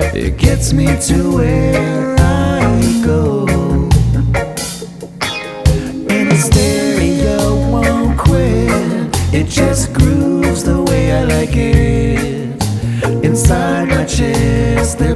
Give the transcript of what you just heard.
It gets me to where I go. And the stereo won't quit. It just grooves the way I like it. Inside my chest